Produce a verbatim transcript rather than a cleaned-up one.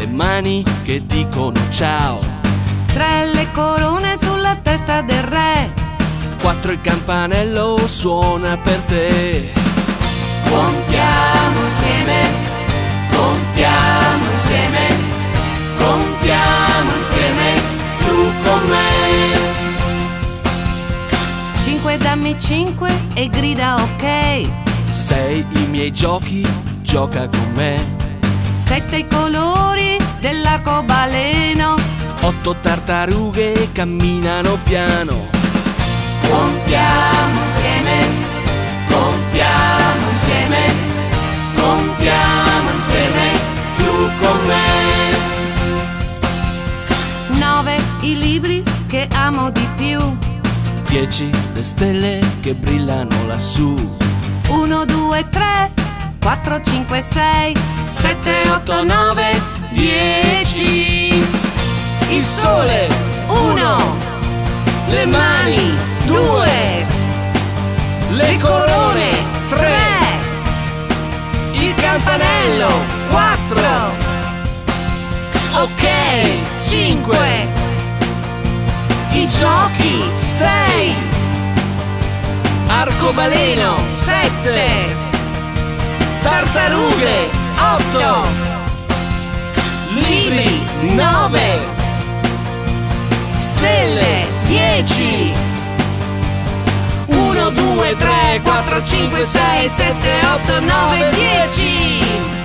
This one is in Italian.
le mani che dicono ciao. Tre le corone sulla testa del re. Quattro il campanello suona per te. Contiamo insieme, contiamo insieme, contiamo insieme, tu con me. Cinque dammi cinque e grida ok. Sei i miei giochi, gioca con me. Sette i colori dell'arcobaleno. Otto tartarughe camminano piano. Contiamo insieme, contiamo insieme, contiamo insieme, tu con me. Nove i libri che amo di più. Dieci le stelle che brillano lassù. Uno, due, tre, quattro, cinque, sei, sette, otto, nove, dieci. Il sole, uno. Le mani, due. Le corone, tre. Il campanello, quattro. Ok, cinque. I giochi, sei. Arcobaleno, sette. Tartarughe, otto. Libri, nove. Stelle, dieci. uno, due, tre, quattro, cinque, sei, sette, otto, nove, dieci.